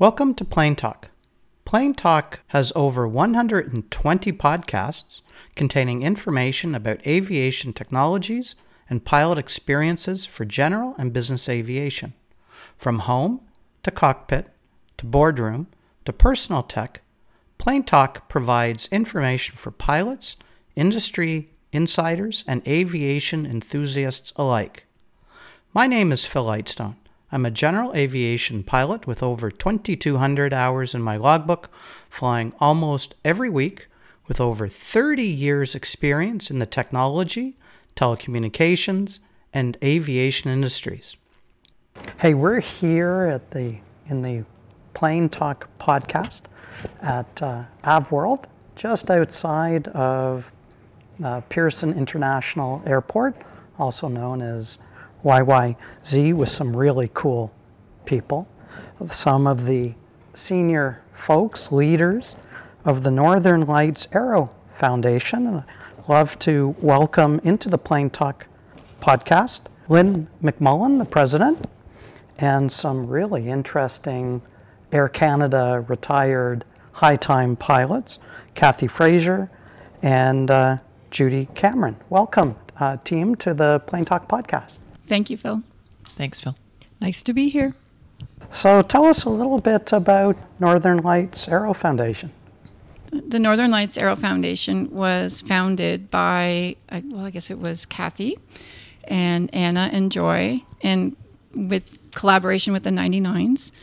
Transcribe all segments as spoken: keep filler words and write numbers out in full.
Welcome to Plane Talk. Plane Talk has over one hundred twenty podcasts containing information about aviation technologies and pilot experiences for general and business aviation. From home to cockpit to boardroom to personal tech, Plane Talk provides information for pilots, industry insiders, and aviation enthusiasts alike. My name is Phil Lightstone. I'm a general aviation pilot with over twenty-two hundred hours in my logbook, flying almost every week with over thirty years experience in the technology, telecommunications, and aviation industries. Hey, we're here at the in the Plane Talk podcast at uh, AvWorld, just outside of uh, Pearson International Airport, also known as Y Y Z, with some really cool people. Some of the senior folks, leaders of the Northern Lights Aero Foundation. And I'd love to welcome into the Plane Talk podcast Lynn McMullen, the president, and some really interesting Air Canada retired high-time pilots, Kathy Fraser and uh, Judy Cameron. Welcome, uh, team, to the Plane Talk podcast. Thank you, Phil. Thanks, Phil. Nice to be here. So tell us a little bit about Northern Lights Aero Foundation. The Northern Lights Aero Foundation was founded by, well, I guess it was Kathy and Anna and Joy, and with collaboration with the ninety-nines,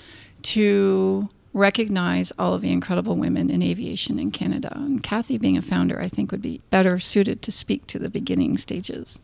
to recognize all of the incredible women in aviation in Canada. And Kathy, being a founder, I think would be better suited to speak to the beginning stages.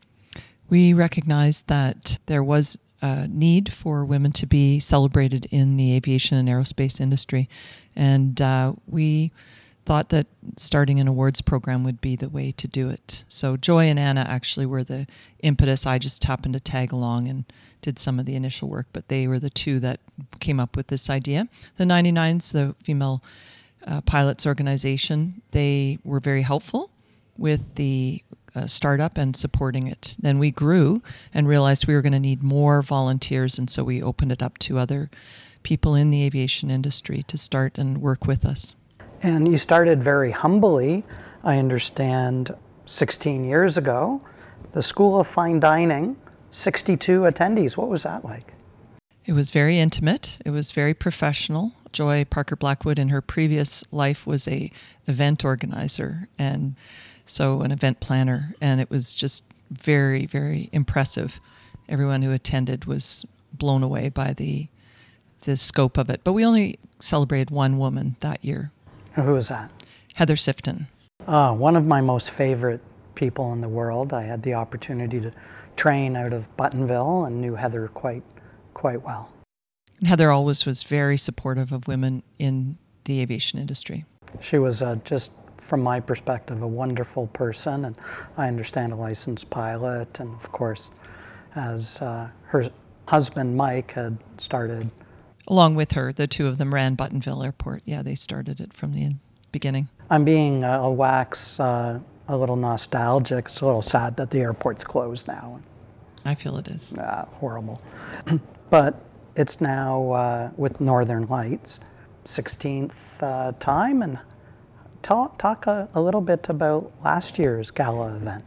We recognized that there was a need for women to be celebrated in the aviation and aerospace industry. And uh, we thought that starting an awards program would be the way to do it. So Joy and Anna actually were the impetus. I just happened to tag along and did some of the initial work, but they were the two that came up with this idea. The ninety-nines, the Female uh, Pilots Organization, they were very helpful with the uh, startup and supporting it. Then we grew and realized we were going to need more volunteers, and so we opened it up to other people in the aviation industry to start and work with us. And you started very humbly, I understand, sixteen years ago. The School of Fine Dining, sixty-two attendees. What was that like? It was very intimate. It was very professional. Joy Parker Blackwood in her previous life was a event organizer and so an event planner, and it was just very, very impressive. Everyone who attended was blown away by the the scope of it. But we only celebrated one woman that year. Who was that? Heather Sifton. Uh, one of my most favorite people in the world. I had the opportunity to train out of Buttonville and knew Heather quite quite well. And Heather always was very supportive of women in the aviation industry. She was uh, just, from my perspective, a wonderful person, and I understand a licensed pilot, and of course, as uh, her husband Mike had started. Along with her, the two of them ran Buttonville Airport. Yeah, they started it from the beginning. I'm being uh, a wax uh, a little nostalgic. It's a little sad that the airport's closed now. I feel it is. Ah, horrible. But it's now uh, with Northern Lights, sixteenth uh, time, and talk, talk a, a little bit about last year's gala event.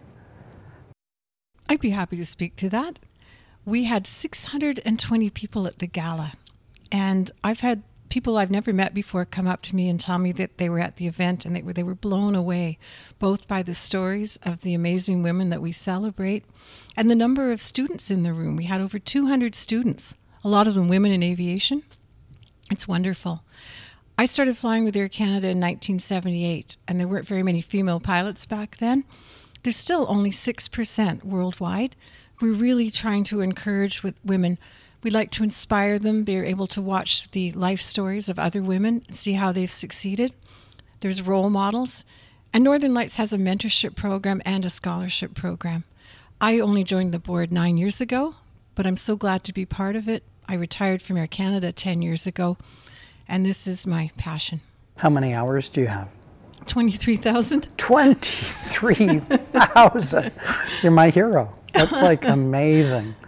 I'd be happy to speak to that. We had six hundred twenty people at the gala, and I've had people I've never met before come up to me and tell me that they were at the event, and they were they were blown away, both by the stories of the amazing women that we celebrate and the number of students in the room. We had over two hundred students, a lot of them women in aviation. It's wonderful. I started flying with Air Canada in nineteen seventy-eight, and there weren't very many female pilots back then. There's still only six percent worldwide. We're really trying to encourage with women. We like to inspire them. They're able to watch the life stories of other women and see how they've succeeded. There's role models. And Northern Lights has a mentorship program and a scholarship program. I only joined the board nine years ago, but I'm so glad to be part of it. I retired from Air Canada ten years ago, and this is my passion. How many hours do you have? twenty-three thousand. twenty-three thousand. You're my hero. That's like amazing.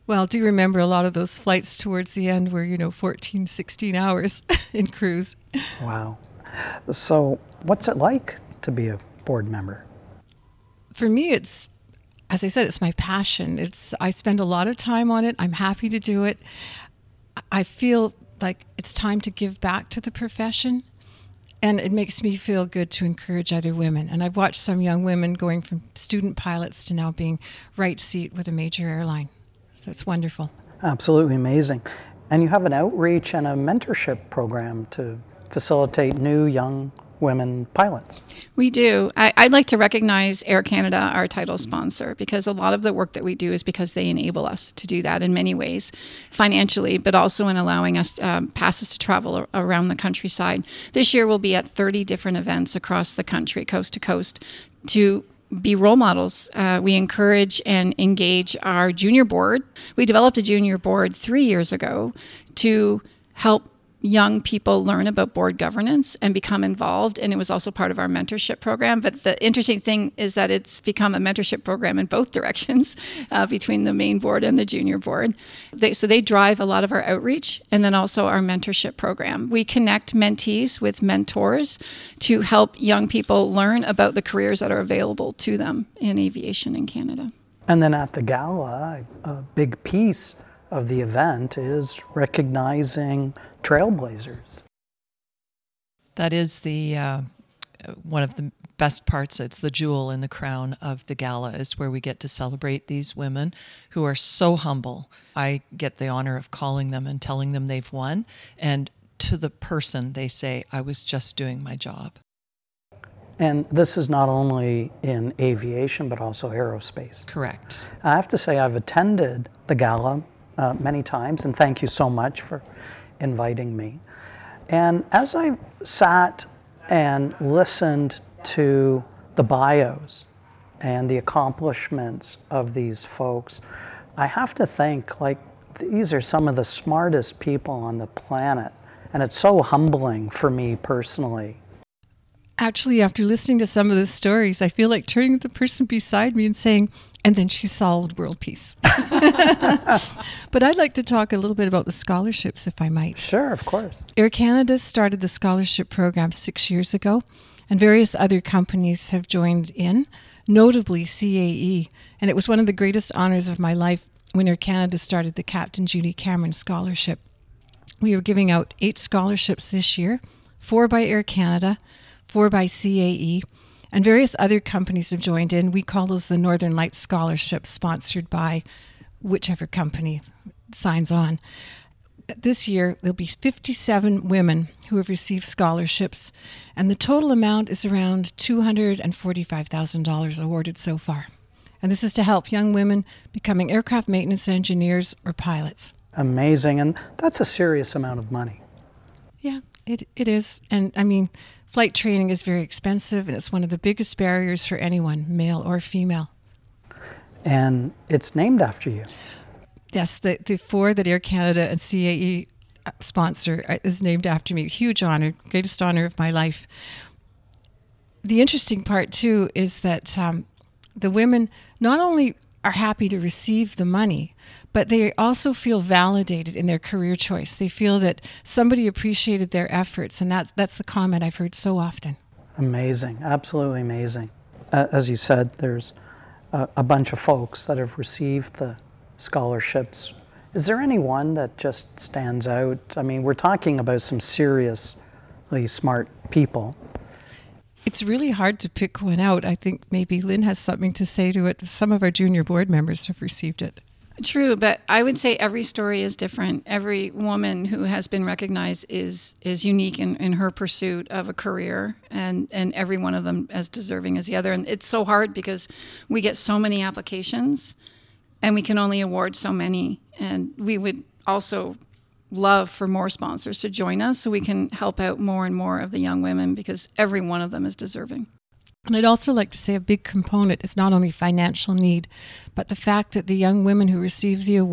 Well, do you remember a lot of those flights towards the end were, you know, fourteen, sixteen hours in cruise? Wow. So what's it like to be a board member? For me, it's, as I said, it's my passion. It's I spend a lot of time on it. I'm happy to do it. I feel like it's time to give back to the profession. And it makes me feel good to encourage other women. And I've watched some young women going from student pilots to now being right seat with a major airline. So it's wonderful. Absolutely amazing. And you have an outreach and a mentorship program to facilitate new young women pilots. We do. I, I'd like to recognize Air Canada, our title sponsor, because a lot of the work that we do is because they enable us to do that in many ways, financially, but also in allowing us um, passes to travel around the countryside. This year we'll be at thirty different events across the country, coast to coast, to be role models. Uh, we encourage and engage our junior board. We developed a junior board three years ago to help young people learn about board governance and become involved. And it was also part of our mentorship program. But the interesting thing is that it's become a mentorship program in both directions uh, between the main board and the junior board. They, so they drive a lot of our outreach and then also our mentorship program. We connect mentees with mentors to help young people learn about the careers that are available to them in aviation in Canada. And then at the gala, a big piece of the event is recognizing trailblazers. That is the uh, one of the best parts. It's the jewel in the crown of the gala, is where we get to celebrate these women who are so humble. I get the honor of calling them and telling them they've won. And to the person, they say, I was just doing my job. And this is not only in aviation, but also aerospace. Correct. I have to say I've attended the gala uh, many times, and thank you so much for inviting me. And as I sat and listened to the bios and the accomplishments of these folks, I have to think, like, these are some of the smartest people on the planet. And it's so humbling for me personally. Actually, after listening to some of the stories, I feel like turning to the person beside me and saying, and then she solved world peace. But I'd like to talk a little bit about the scholarships, if I might. Sure, of course. Air Canada started the scholarship program six years ago, and various other companies have joined in, notably C A E. And it was one of the greatest honors of my life when Air Canada started the Captain Judy Cameron Scholarship. We are giving out eight scholarships this year, four by Air Canada, four by C A E, and various other companies have joined in. We call those the Northern Lights Scholarships, sponsored by whichever company signs on. This year, there'll be fifty-seven women who have received scholarships, and the total amount is around two hundred forty-five thousand dollars awarded so far. And this is to help young women becoming aircraft maintenance engineers or pilots. Amazing, and that's a serious amount of money. Yeah, it it is. And I mean, flight training is very expensive, and it's one of the biggest barriers for anyone, male or female. And it's named after you. Yes, the, the four that Air Canada and C A E sponsor is named after me. Huge honor, greatest honor of my life. The interesting part, too, is that um, the women not only are happy to receive the money, but they also feel validated in their career choice. They feel that somebody appreciated their efforts, and that's, that's the comment I've heard so often. Amazing, absolutely amazing. Uh, as you said, there's a, a bunch of folks that have received the scholarships. Is there any one that just stands out? I mean, we're talking about some seriously smart people. It's really hard to pick one out. I think maybe Lynn has something to say to it. Some of our junior board members have received it. True, but I would say every story is different. Every woman who has been recognized is is unique in, in her pursuit of a career, and, and every one of them as deserving as the other. And it's so hard because we get so many applications and we can only award so many. And we would also love for more sponsors to join us so we can help out more and more of the young women, because every one of them is deserving. And I'd also like to say a big component is not only financial need, but the fact that the young women who receive the award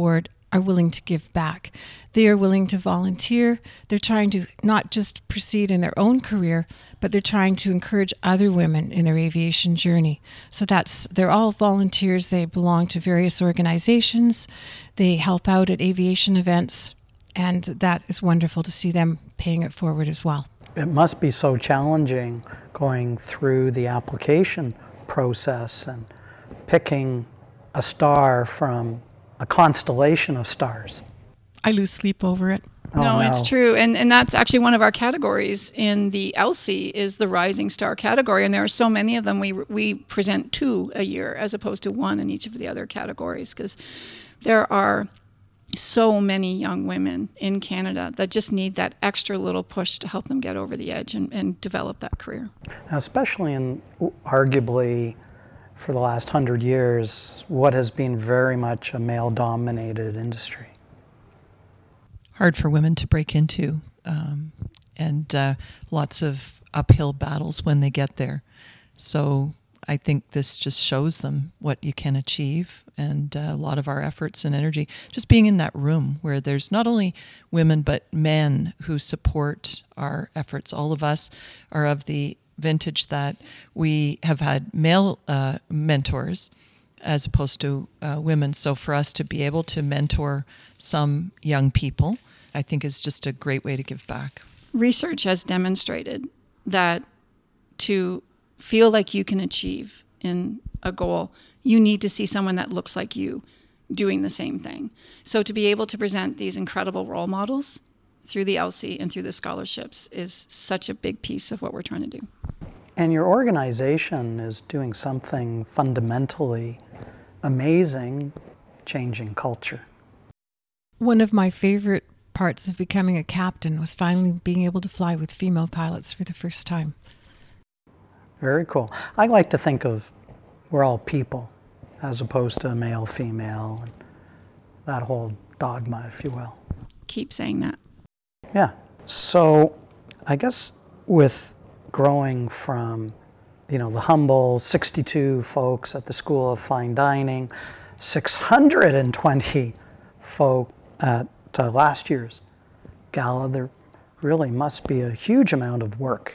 are willing to give back. They are willing to volunteer. They're trying to not just proceed in their own career, but they're trying to encourage other women in their aviation journey. So that's, they're all volunteers. They belong to various organizations. They help out at aviation events, and that is wonderful to see them paying it forward as well. It must be so challenging going through the application process and picking a star from a constellation of stars. I lose sleep over it. Oh, no, no, it's true. And and that's actually one of our categories in the L C is the Rising Star category. And there are so many of them. We we present two a year as opposed to one in each of the other categories, because there are so many young women in Canada that just need that extra little push to help them get over the edge and, and develop that career. Now, especially in arguably for the last hundred years, what has been very much a male-dominated industry. Hard for women to break into, um, and uh, lots of uphill battles when they get there. So I think this just shows them what you can achieve, and uh, a lot of our efforts and energy just being in that room where there's not only women but men who support our efforts. All of us are of the vintage that we have had male uh, mentors as opposed to uh, women. So for us to be able to mentor some young people, I think is just a great way to give back. Research has demonstrated that to feel like you can achieve in a goal, you need to see someone that looks like you doing the same thing. So to be able to present these incredible role models through the L C and through the scholarships is such a big piece of what we're trying to do. And your organization is doing something fundamentally amazing, changing culture. One of my favorite parts of becoming a captain was finally being able to fly with female pilots for the first time. Very cool. I like to think of we're all people as opposed to male, female, and that whole dogma, if you will. Keep saying that. Yeah. So I guess with growing from, you know, the humble sixty-two folks at the School of Fine Dining, six hundred twenty folk at uh, last year's gala, there really must be a huge amount of work.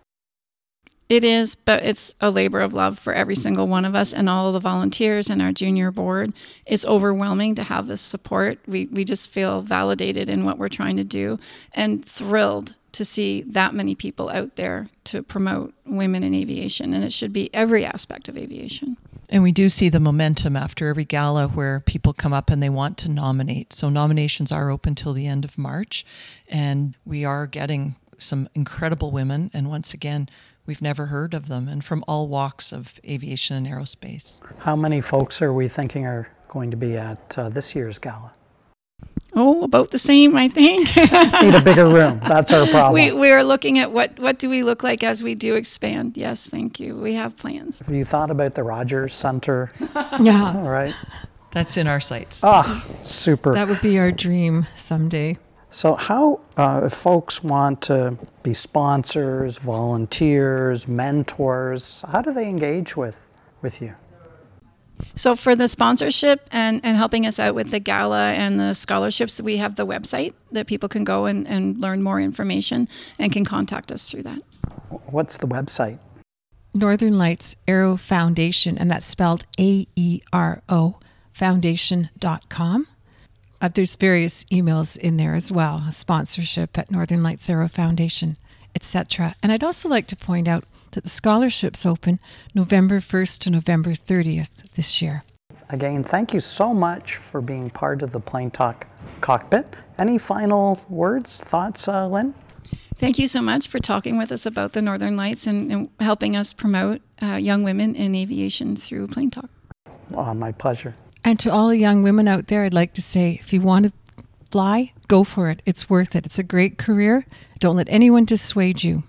It is, but it's a labor of love for every single one of us and all of the volunteers and our junior board. It's overwhelming to have this support. We we just feel validated in what we're trying to do and thrilled to see that many people out there to promote women in aviation. And it should be every aspect of aviation. And we do see the momentum after every gala where people come up and they want to nominate. So nominations are open till the end of March. And we are getting some incredible women. And once again, we've never heard of them, and from all walks of aviation and aerospace. How many folks are we thinking are going to be at uh, this year's gala? Oh, about the same, I think. Need a bigger room. That's our problem. We we are looking at what, what do we look like as we do expand. Yes, thank you. We have plans. Have you thought about the Rogers Center? Yeah. All right. That's in our sights. Ah, super. That would be our dream someday. So how, uh, if folks want to be sponsors, volunteers, mentors, how do they engage with, with you? So for the sponsorship and, and helping us out with the gala and the scholarships, we have the website that people can go and, and learn more information and can contact us through that. What's the website? Northern Lights Aero Foundation, and that's spelled A E R O, foundation dot com. Uh, there's various emails in there as well, sponsorship at Northern Lights Aero Foundation, et cetera. And I'd also like to point out that the scholarships open November first to November thirtieth this year. Again, thank you so much for being part of the Plane Talk Cockpit. Any final words, thoughts, uh, Lynn? Thank you so much for talking with us about the Northern Lights and, and helping us promote uh, young women in aviation through Plane Talk. Oh, my pleasure. And to all the young women out there, I'd like to say, if you want to fly, go for it. It's worth it. It's a great career. Don't let anyone dissuade you.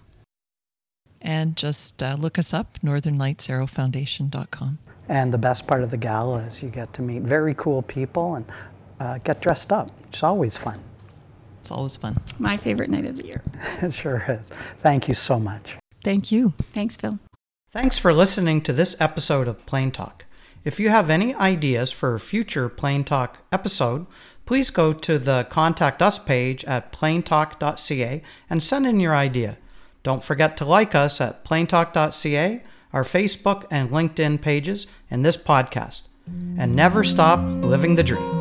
And just uh, look us up, northern lights aero foundation dot com. And the best part of the gala is you get to meet very cool people and uh, get dressed up. It's always fun. It's always fun. My favorite night of the year. It sure is. Thank you so much. Thank you. Thanks, Phil. Thanks for listening to this episode of Plane Talk. If you have any ideas for a future Plain Talk episode, please go to the Contact Us page at plain talk dot c a and send in your idea. Don't forget to like us at plain talk dot c a, our Facebook and LinkedIn pages, and this podcast. And never stop living the dream.